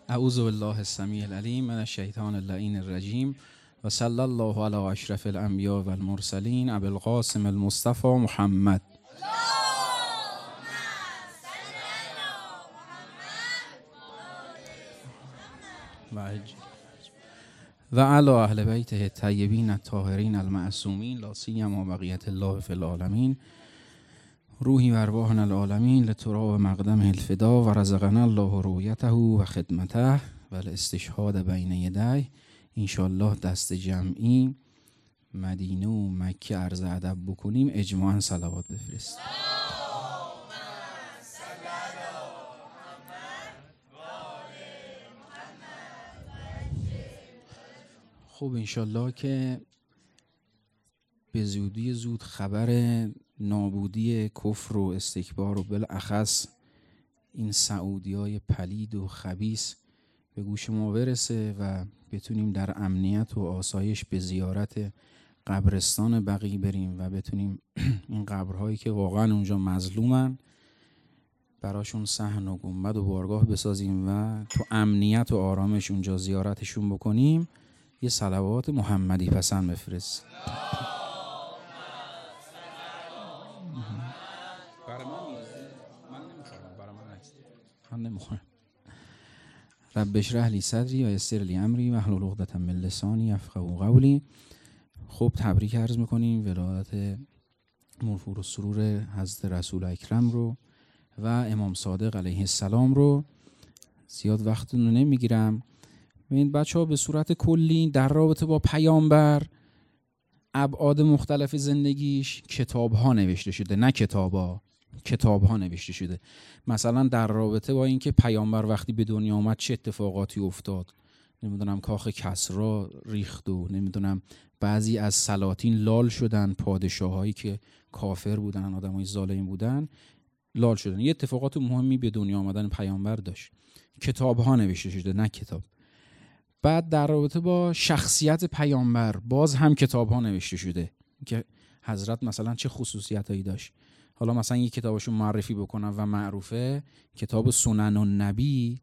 اعوذ بالله السمیع العلیم من الشیطان اللعین الرجیم و صلی الله علی اشرف الانبیاء و المرسلین ابی القاسم المصطفى محمد و علی اهل بیته الطیبین الطاهرین المعصومین لا سیما بقیة الله فی العالمین روحی و ارواحنا العالمین لتراب مقدمه الفدا و رزقنا الله رؤیته و خدمته و الاستشهاد بین یدیه. انشاءالله دست جمعی مدینه و مکه عرض ادب بکنیم، اجماعاً صلوات بفرست. خب انشاءالله که به زودی زود خبر نابودی کفر و استکبار و بالاخص این سعودیای پلید و خبیث به گوش ما برسه و بتونیم در امنیت و آسایش به زیارت قبرستان بقیع بریم و بتونیم این قبرهایی که واقعا اونجا مظلومن براشون صحن و گنبد و بارگاه بسازیم و تو امنیت و آرامش اونجا زیارتشون بکنیم. یه صلوات محمدی پسند بفرست. من نمیخورم. رب اشرح لی صدری و یسر لی امری واحلل عقدة من لسانی یفقهوا قولی. خب تبریک عرض میکنیم ولادت مرفوع السرور حضرت رسول اکرم رو و امام صادق علیه السلام رو. زیاد وقت رو نمیگیرم. ببین بچه‌ها به صورت کلی در رابطه با پیامبر ابعاد مختلف زندگیش کتاب‌ها نوشته شده، نه کتاب‌ها نوشته شده. مثلا در رابطه با اینکه پیامبر وقتی به دنیا آمد چه اتفاقاتی افتاد، نمیدونم کاخ کسری ریخت و نمیدونم بعضی از سلاطین لال شدن، پادشاهایی که کافر بودن، آدمای ظالم بودن لال شدن. یه اتفاقات مهمی به دنیا آمدن پیامبر داشت. کتاب‌ها نوشته شده، نه کتاب. بعد در رابطه با شخصیت پیامبر باز هم کتاب‌ها نوشته شده که حضرت مثلا چه خصوصیتایی داشت. حالا مثلا یک کتابشون معرفی بکنم و معروفه، کتاب سنن النبی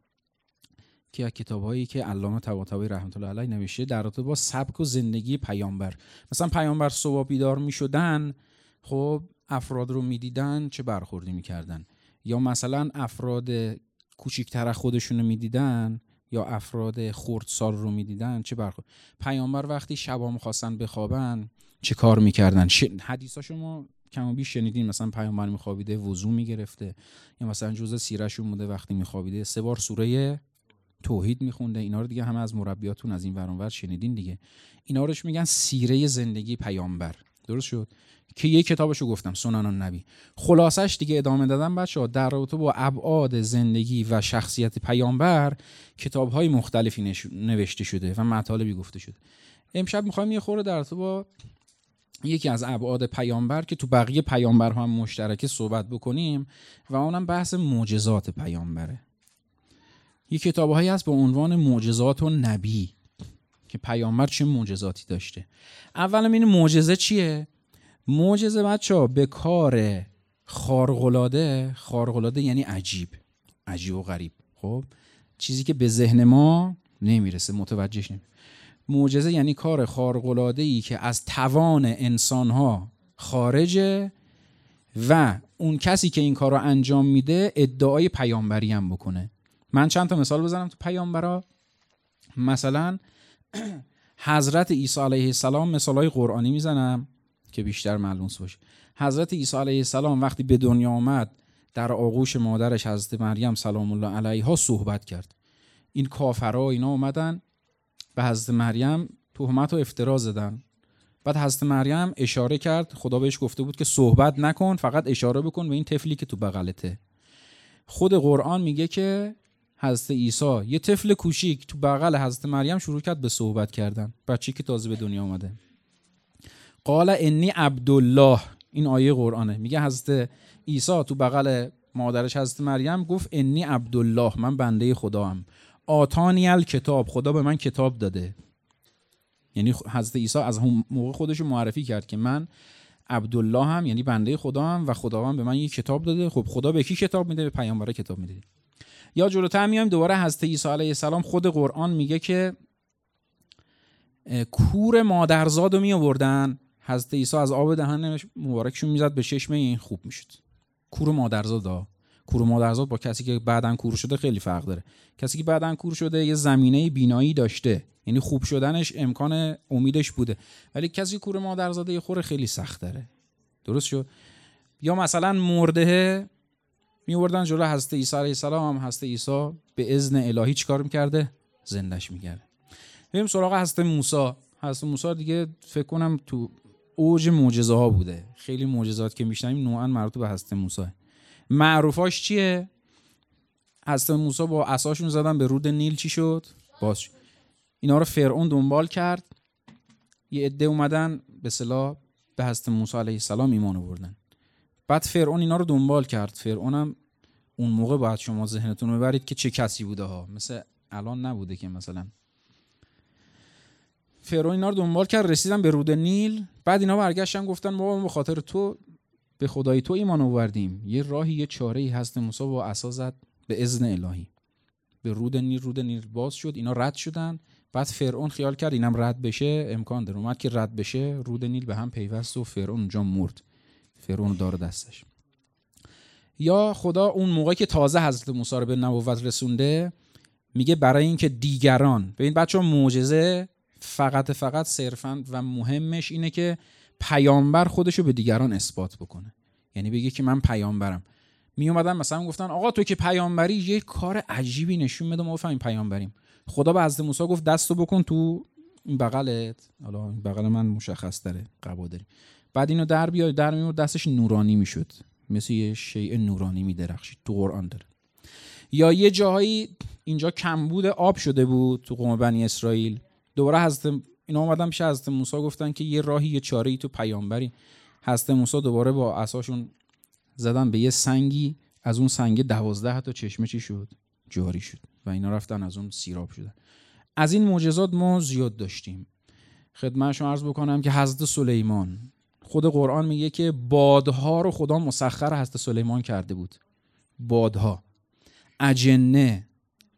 که کتابایی که علامه طباطبایی رحمت الله علیه نوشته در رابطه با سبک و زندگی پیامبر. مثلا پیامبر صبح بیدار میشدن، خب افراد رو میدیدن چه برخوردی میکردن، یا مثلا افراد کوچیک‌تر خودشون رو میدیدن یا افراد خردسال رو میدیدن چه برخورد. پیامبر وقتی شبا میخواستن بخوابن چه کار میکردن. حدیثا شما کم و بیش شنیدین. مثلا پیامبر میخوابیده وضو میگرفته، یا مثلا جزء سیرهشون بوده وقتی میخوابیده 3 بار سوره توحید میخونده. اینا رو دیگه همه از مربیاتون از این ور اون ور شنیدین دیگه. اینا روش میگن سیره زندگی پیامبر. درست شد که یک کتابشو گفتم سنن النبی. خلاصش دیگه ادامه دادم بچه‌ها در رابطه با ابعاد زندگی و شخصیت پیامبر کتاب‌های مختلفی نوشته شده و مطالبی گفته شده. امشب می‌خوایم یه خورده در رابطه با یکی از ابعاد پیامبر که تو بقیه پیامبرها هم مشترکه صحبت بکنیم و اونم بحث معجزات پیامبره. یه کتاب‌هایی هست با عنوان معجزات و نبی که پیامبر چه معجزاتی داشته. اولا این معجزه چیه؟ معجزه بچه‌ها به کار خارق‌العاده یعنی عجیب و غریب. خب چیزی که به ذهن ما نمیرسه، متوجهش نمیشه. معجزه یعنی کار خارق‌العاده‌ای که از توان انسان‌ها خارجه و اون کسی که این کار رو انجام میده ادعای پیامبری هم بکنه. من چند تا مثال بزنم تو پیامبرا. مثلا حضرت عیسی علیه السلام مثالای قرآنی میزنم که بیشتر معلوم باشه. حضرت عیسی علیه السلام وقتی به دنیا آمد در آغوش مادرش حضرت مریم سلام الله علیها صحبت کرد. این کافرها اینا اومدن به حضرت مریم تهمت و افترا زدن. بعد حضرت مریم اشاره کرد، خدا بهش گفته بود که صحبت نکن، فقط اشاره بکن به این طفلی که تو بغلته. خود قرآن میگه که حضرت عیسی یه طفل کوچیک تو بغل حضرت مریم شروع کرد به صحبت کردن، بچه‌ای که تازه به دنیا اومده. قال انی عبدالله، این آیه قرآنه، میگه حضرت عیسی تو بغل مادرش حضرت مریم گفت انی عبدالله، من بنده خدام. آتانی الکتاب، خدا به من کتاب داده. یعنی حضرت عیسی از موقع خودش معرفی کرد که من عبدالله هم یعنی بنده خدا هم و خداوند به من یک کتاب داده. خب خدا به کی کتاب میده؟ به پیامبر کتاب میده. یا جلوتر میایم دوباره حضرت عیسی علیه السلام خود قرآن میگه که کور مادرزادو می آوردن، حضرت عیسی از آب دهن مبارکشون میزد به چشم این خوب میشد. کور مادرزاد با کسی که بعدن کور شده خیلی فرق داره. کسی که بعدن کور شده یه زمینه بینایی داشته، یعنی خوب شدنش امکان امیدش بوده، ولی کسی کور مادرزاده یه خوره خیلی سخت داره. درست شد؟ یا مثلا مرده میوردن جلو حضرت عیسی علیه السلام، حضرت عیسی به اذن الهی چیکار میکرده؟ زندش میکرده. بریم سراغ حضرت موسی. حضرت موسی دیگه فکر کنم تو اوج معجزه ها بوده. خیلی معجزات که میشنیم نوعا مربوط به حضرت موسی. معروفاش چیه؟ حضرت موسی با عصاشون زدن به رود نیل، چی شد؟ باز شد. اینا رو فرعون دنبال کرد. یه عده اومدن به اصطلاح به حضرت موسی علیه السلام ایمان آوردن. بعد فرعون اینا رو دنبال کرد. فرعونم اون موقع باید شما ذهنتون رو ببرید که چه کسی بوده ها، مثل الان نبوده که مثلا. فرعون اینا رو دنبال کرد، رسیدن به رود نیل. بعد اینا برگشتن گفتن ما به خاطر تو به خدای تو ایمان آوردیم. یه راهی، یه چاره‌ای هست. موسی با عصا زد به اذن الهی به رود نیل باز شد. اینا رد شدن. بعد فرعون خیال کرد اینم رد بشه امکان داره. اومد که رد بشه، رود نیل به هم پیوست و فرعون اونجا مرد. فرعون دار دستش. یا خدا اون موقع که تازه حضرت موسی رو به نبوت رسونده میگه برای اینکه دیگران، ببین بچه‌ها، معجزه فقط صرفاً و مهمش اینه که پیامبر خودشو به دیگران اثبات بکنه. یعنی بگه که من پیامبرم. می اومدن مثلا گفتن آقا تو که پیامبری یه کار عجیبی نشون بده ما بفهمیم پیامبریم. خدا به حضرت موسی گفت دستو بکن تو این بغلت. حالا این بغل من مشخص داره قبا داری. بعد اینو در بیار، در میور، دستش نورانی میشد، مثل یه شیء نورانی میدرخشید. تو قرآن داره. یا یه جایی اینجا کمبود آب شده بود تو قوم بنی اسرائیل. دوباره حضرت اینا اومدن پیش حضرت موسی گفتن که یه راهی، یه چاره‌ای تو پیامبری. حضرت موسی دوباره با عصاشون زدن به یه سنگی. از اون سنگ 12 تا چشمه چی شد؟ جاری شد و اینا رفتن از اون سیراب شدن. از این معجزات ما زیاد داشتیم. خدمتشون عرض بکنم که حضرت سلیمان، خود قرآن میگه که بادها رو خدا مسخر حضرت سلیمان کرده بود. بادها، اجنه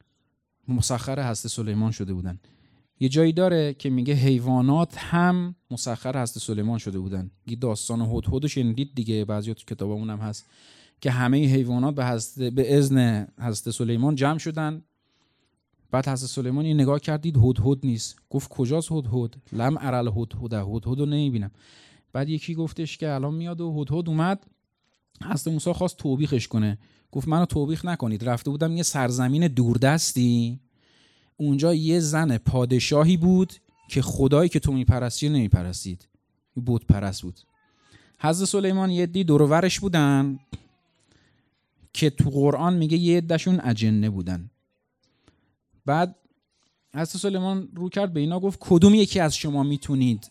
مسخر حضرت سلیمان شده بودن. یه جایی داره که میگه حیوانات هم مسخر حضرت سلیمان شده بودن. یه داستان هدهد رو شنیدید دیگه، بعضی تو کتابمون هم هست که همه حیوانات به اذن حضرت سلیمان جمع شدن. بعد حضرت سلیمان یه نگاه کردید هدهد نیست. گفت کجاست هدهد؟ لم ارل هدهد رو نمیبینم. بعد یکی گفتش که الان میاد و هدهد اومد. حضرت موسی خواست توبیخش کنه. گفت منو توبیخ نکنید، رفته بودم یه سرزمین دوردستی، اونجا یه زن پادشاهی بود که خدایی که تو میپرستی نمیپرستید، بت پرست بود. حضرت سلیمان یه عده دور و برش بودن که تو قرآن میگه یه عدهشون اجنه بودن. بعد حضرت سلیمان رو کرد به اینا گفت کدوم یکی از شما میتونید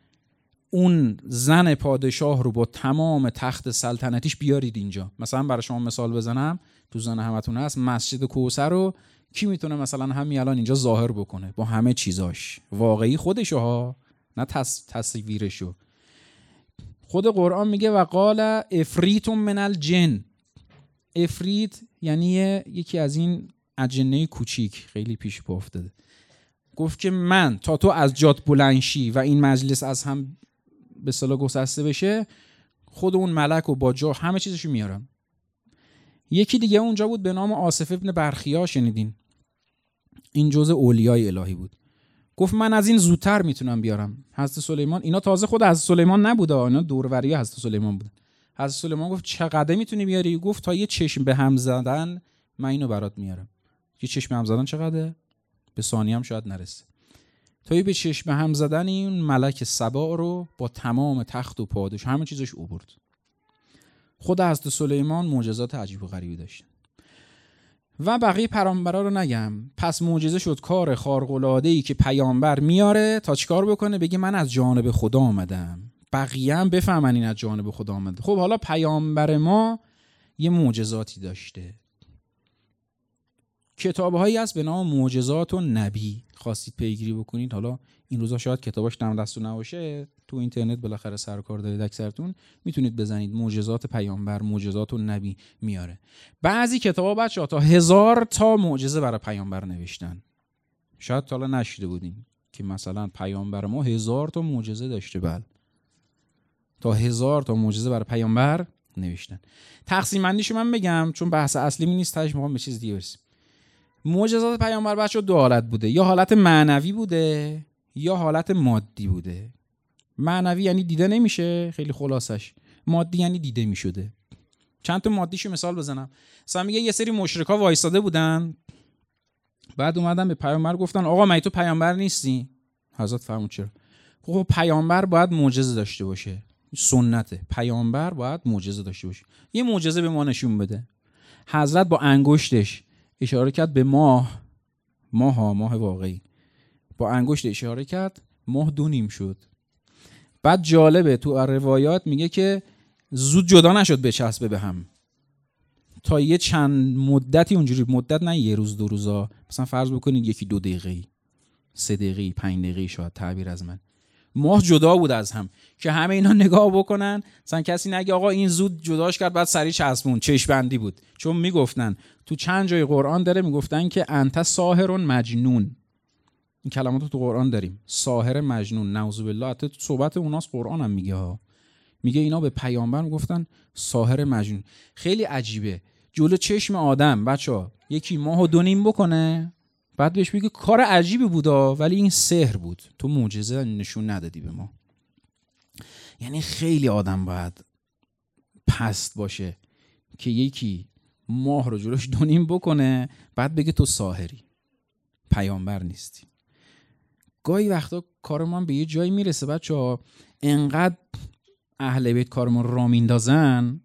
اون زن پادشاه رو با تمام تخت سلطنتیش بیارید اینجا؟ مثلا برای شما مثال بزنم، تو زن همتون هست مسجد کوثر رو کی میتونه مثلا همین الان اینجا ظاهر بکنه با همه چیزاش، واقعی خودشو ها، نه تصویرشو. خود قرآن میگه وقال افریت من الجن. افریت یعنی یکی از این اجنه کوچیک، خیلی پیش پا افتاده. گفت که من تا تو از جات بلند شی و این مجلس از هم به اصطلاح گسسته بشه، خود اون ملک و با جا همه چیزشو میارم. یکی دیگه اونجا بود به نام آصف ابن برخیا، شنیدین؟ این جزء اولیای الهی بود. گفت من از این زودتر میتونم بیارم. حضرت سلیمان، اینا تازه خود حضرت سلیمان نبوده، اینا دوروری حضرت سلیمان بودن. حضرت سلیمان گفت چقدر میتونی بیاری؟ گفت تا یه چشم به هم زدن من اینو برات میارم. یه چشم به هم زدن چقدره؟ به ثانیه هم شاید نرسه. تا یه به چشم به هم زدن این ملک سبا رو با تمام تخت و پادش همه چیزش آورد. خود حضرت سلیمان معجزات عجیب و غریبی داشت. و بقیه پیامبرا رو نگم. پس معجزه شد کار خارق‌العاده‌ای که پیامبر میاره تا چیکار بکنه؟ بگه من از جانب خدا آمدم. بقیه هم بفهمن این از جانب خدا آمده. خب حالا پیامبر ما یه معجزاتی داشته. کتاب‌هایی هست به نام معجزات و نبی. خواستید پیگیری بکنید، حالا این روزا شاید کتاباش دم دستون نباشه، تو اینترنت بالاخره سر کار دارید اکثرتون، میتونید بزنید معجزات پیامبر، معجزات النبی میاره. بعضی کتابا بچه‌ها تا 1000 تا معجزه برای پیامبر نوشتن. شاید تا حالا نشیده بودین که مثلا پیامبر ما 1000 تا معجزه داشته. بله، تا 1000 تا معجزه برای پیامبر نوشتن. تقسیم بندیشو من بگم چون بحث اصلی نیست، تاش میخوام به چیز دیگه برسیم. معجزات پیامبر بچه‌ها دو حالت بوده، یا حالت معنوی بوده یا حالت مادی بوده. معنوی یعنی دیده نمیشه، خیلی خلاصش. مادی یعنی دیده میشده. چند تا مادیشو مثال بزنم. مثلا میگه یه سری مشرکا وایساده بودن، بعد اومدن به پیامبر گفتن آقا مگه تو پیامبر نیستی؟ حضرت فرمود چرا؟ خب پیامبر باید معجزه داشته باشه، سنته، پیامبر باید معجزه داشته باشه. یه معجزه به ما نشون بده. حضرت با انگشتش اشاره کرد به ماه واقعی، با انگشت اشاره کرد، ماه 2 نیم شد. بعد جالبه تو روایات میگه که زود جدا نشد بچسبه به هم، تا یه چند مدتی اونجوری، مدت نه یه روز 2 روزا، مثلا فرض بکنید 1-2 دقیقه 3 دقیقه 5 دقیقه شاید تعبیر از من، ماه جدا بود از هم که همه اینا نگاه بکنن، مثلا کسی نگه آقا این زود جداش کرد بعد سریع چسبون، چشم بندی بود. چون میگفتن تو چند جای قرآن داره میگفتن که انت ساحر مجنون، این کلمات رو تو قرآن داریم، ساحر مجنون، نعوذ بالله. حتی تو صحبت اوناست قرآن هم میگه اینا به پیامبر میگفتن ساحر مجنون. خیلی عجیبه جلو چشم آدم بچه‌ها یکی ماهو 2 نیم بکنه، بعد بهش میگه کار عجیبی بودا ولی این سحر بود، تو معجزه نشون ندادی به ما. یعنی خیلی آدم باید پست باشه که یکی ماه رو جلوش 2 نیم بکنه بعد بگه تو ساحری، پیامبر نیستی. گاهی وقتا کارمان به یه جایی میرسه بچه‌ها، انقدر اهل بیت کارمون را میندازن،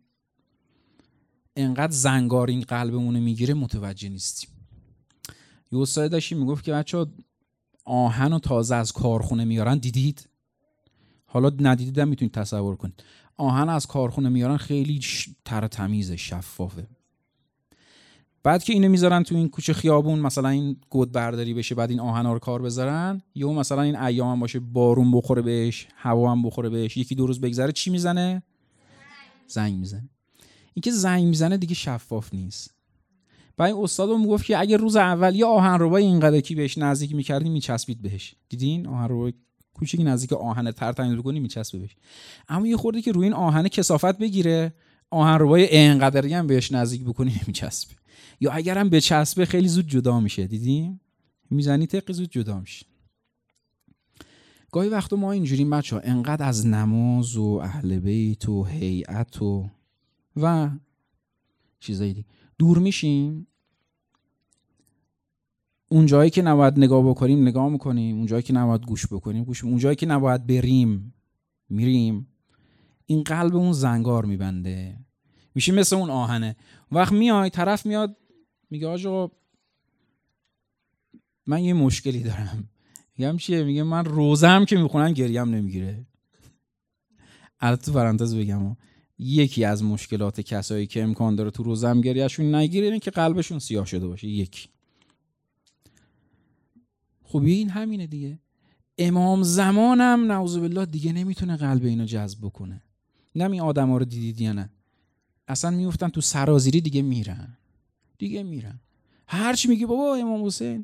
انقدر زنگارین قلبمون میگیره متوجه نیستیم. یه استاد داشتیم میگفت که بچه‌ها آهن و تازه از کارخونه میارن، دیدید؟ حالا ندیدیدم میتونید تصور کنید. آهن از کارخونه میارن، خیلی تر تمیزه، شفافه. بعد که اینو میذارن تو این کوچه خیابون، مثلا این گود برداری بشه، بعد این آهنا رو کار بذارن، یا مثلا این ایام هم باشه بارون بخوره بهش، هوا هم بخوره بهش، 1-2 روز بگذره چی میزنه؟ زنگ میزنه. این که زنگ میزنه دیگه شفاف نیست. بعد این استادم میگفت که اگه روز اول یه آهنربای اینقدر کی بهش نزدیک می‌کردی میچسبید بهش. دیدین آهنربای کوچیکی نزدیک آهن تر تمیز بکنی میچسبه بهش. اما یه خورده که روی این آهن کثافت بگیره، آهنربای اینقدری هم بهش نزدیک بکنی نمیچسبه، یا اگرم بچسبه خیلی زود جدا میشه. دیدین؟ میزنی تق زود جدا میشه. گاهی وقتا ما اینجوریم بچه‌ها، انقدر از نماز و اهل بیت و هیئت و چیزایی دیگه دور میشیم، اون جایی که نباید نگاه بکنیم نگاه میکنیم، اون جایی که نباید گوش بکنیم گوش، اون جایی که نباید بریم میریم. این قلب اون زنگار میبنده، میشه مثل اون آهنه. وقت میای طرف میاد میگه آقا من یه مشکلی دارم. میگم چیه؟ میگه من روزم که میخونم گریم نمیگیره. البته تو پرانتز بگم یکی از مشکلات کسایی که امکان داره تو روزم گریهشون نگیره اینه که قلبشون سیاه شده باشه. یکی. خب این همینه دیگه. امام زمانم نعوذ بالله دیگه نمیتونه قلب اینو جذب بکنه. نمی آدما رو دیدید یا نه؟ اصلا میافتن تو سرازیری دیگه میرن. هر چی میگه بابا امام حسین،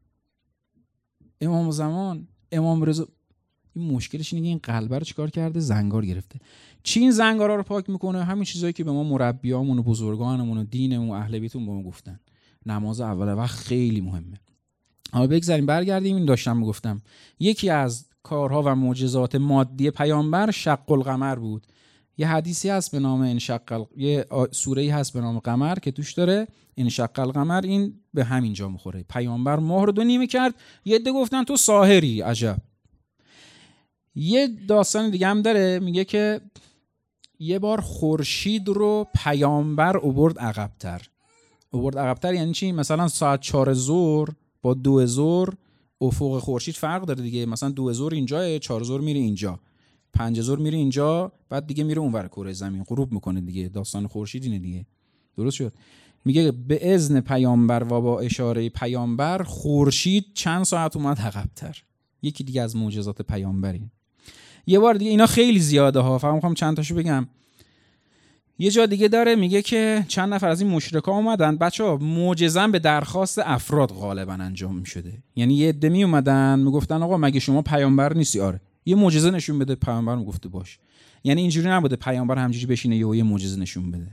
امام زمان، امام رضا، این مشکلش اینه که این قلبه رو چیکار کرده؟ زنگار گرفته. چی این زنگارا رو پاک میکنه؟ همین چیزایی که به ما مربیامون و بزرگانمون و دینمون و اهل بیتمون به ما گفتن. نماز اول وقت خیلی مهمه. حالا بگذاریم برگردیم. این داشتم میگفتم یکی از کارها و معجزات مادی پیامبر شق القمر بود. یه حدیثی هست به نام یه سوره‌ای هست به نام قمر که توش داره انشق القمر، این به همین جا میخوره. پیامبر ماه رو 2 نیمه کرد. یه عده گفتن تو ساحری، عجب. یه داستان دیگه هم داره، میگه که یه بار خورشید رو پیامبر آورد عقب‌تر. یعنی چی؟ مثلا ساعت 4 ظهر با 2 ظهر افق خورشید فرق داره دیگه. مثلا 2 ظهر اینجا، 4 ظهر میره اینجا، 5 ظهر میره اینجا، بعد دیگه میره اونور کره زمین غروب میکنه دیگه. داستان خورشید اینه دیگه. درست شد؟ میگه به اذن پیامبر و با اشاره پیامبر خورشید چند ساعت اومد عقب‌تر. یکی دیگه از معجزات پیامبری. یه بار دیگه، اینا خیلی زیاده ها، فقط میخوام چند تاشو بگم. یه جا دیگه داره میگه که چند نفر از این مشرکا اومدن. بچه‌ها معجزه به درخواست افراد غالبا انجام میشده. یعنی یه عده می اومدن میگفتن آقا مگه شما پیامبر نیستی؟ آره. یه معجزه نشون بده. پیامبر میگفته باش. یعنی اینجوری نبوده پیامبر همینجوری بشینه یه معجزه نشون بده.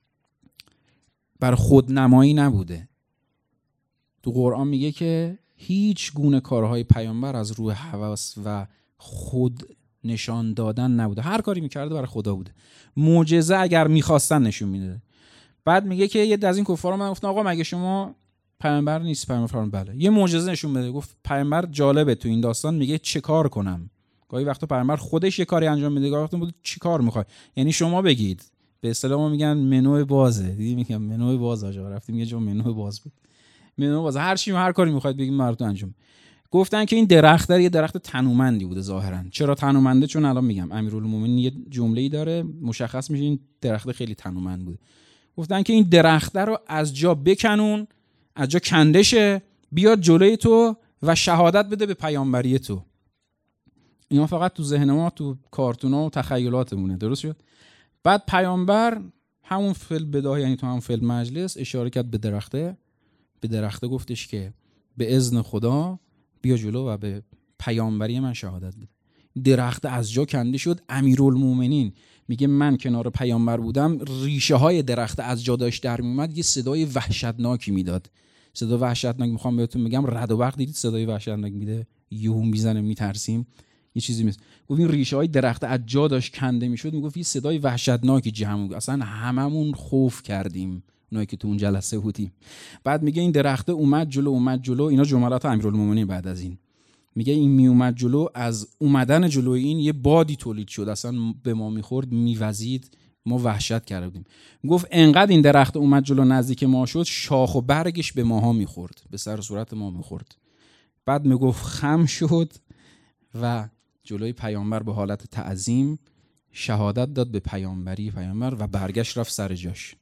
بر خودنمایی نبوده. تو قرآن میگه که هیچ گونه کارهای پیامبر از روی هوس و خود نشان دادن نبوده. هر کاری میکرده برای خدا بوده. معجزه اگر میخواستن نشون میده. بعد میگه که یه از این کفارا من گفتن آقا مگه شما پیامبر نیست؟ پیامبر بله. یه معجزه نشون بده. گفت پیامبر جالبه تو این داستان میگه چه کار کنم. گاهی وقتا پیامبر خودش یه کاری انجام میده، گاهی وقتا بود چی کار میخوای. یعنی شما بگید. به اصطلاح ما میگن منو بازه. دیدی میگم منو باز آجا رفتیم یه جا منو باز بود. منو باز هر چی هر کاری میخواید بگید براتون انجام. گفتن که این درخت یه درخت تنومندی بوده ظاهرا. چرا تنومنده؟ چون الان میگم امیرالمومنین یه جمله‌ای داره مشخص میشه این درخت خیلی تنومند بوده. گفتن که این درخت رو از جا بکنون، از جا کنده شه، بیاد جلوی تو و شهادت بده به پیامبری تو. اینا فقط تو ذهن ما، تو کارتونا و تخیلاتمونه. درست شد؟ بعد پیامبر همون فیلم بداه، یعنی تو همون فیلم مجلس اشاره کرد به درخته. به درخته گفتش که به اذن خدا بیا جلو و به پیامبری من شهادت بده. درخت از جا کنده شد. امیرالمومنین میگه من کنار پیامبر بودم، ریشه های درخت از جا داشت در میومد، یه صدای وحشتناکی میداد. صدا وحشتناک میخوام بهتون بگم، رعد و برق دیدید صدای وحشتناک میده؟ یهو میزنه میترسیم. یه چیزی مثل گفت این ریشه های درخت از جا داشت کنده میشد. میگفت یه صدای وحشتناکی جمع بود، اصلا هممون خوف کردیم اونایی که تو اون جلسه بودیم. بعد میگه این درخت اومد جلو. اینا جملات امیرالمومنین. بعد از این میگه این می اومد جلو، از اومدن جلو این یه بادی تولید شد، اصلا به ما میخورد میوزید، ما وحشت کرده بودیم. گفت انقدر این درخت اومد جلو نزدیک ما شد، شاخ و برگش به ماها میخورد، به سر و صورت ما میخورد. بعد میگفت خم شد و جلوی پیامبر به حالت تعظیم شهادت داد به پیامبری پیامبر و برگشت رفت سر جاش.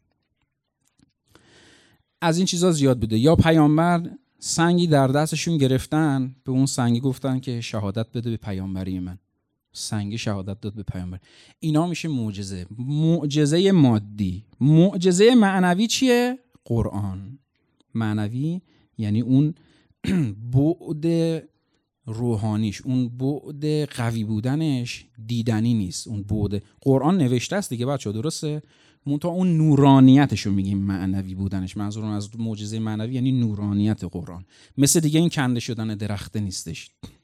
از این چیزا زیاد بوده. یا پیامبر سنگی در دستشون گرفتن، به اون سنگی گفتن که شهادت بده به پیامبری من. سنگی شهادت داد به پیامبر. اینا میشه معجزه. معجزه مادی. معجزه معنوی چیه؟ قرآن. معنوی یعنی اون بعد روحانیش، اون بعد قوی بودنش دیدنی نیست. اون بعد قرآن نوشته است دیگه بچه‌ها، درسته؟ منتها اون نورانیتش رو میگیم معنوی بودنش. منظورم از معجزه معنوی یعنی نورانیت قرآن. مثل دیگه این کنده شدن درخت نیستش.